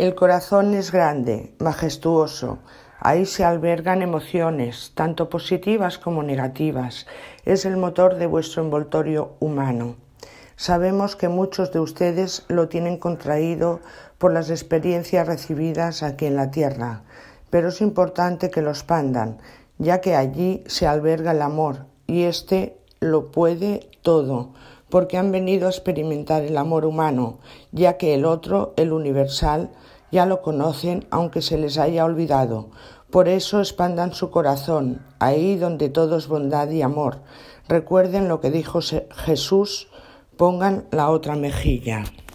El corazón es grande, majestuoso. Ahí se albergan emociones, tanto positivas como negativas. Es el motor de vuestro envoltorio humano. Sabemos que muchos de ustedes lo tienen contraído por las experiencias recibidas aquí en la Tierra, pero es importante que lo expandan, ya que allí se alberga el amor y éste lo puede todo, porque han venido a experimentar el amor humano, ya que el otro, el universal, ya lo conocen aunque se les haya olvidado. Por eso expandan su corazón, ahí donde todo es bondad y amor. Recuerden lo que dijo Jesús, pongan la otra mejilla.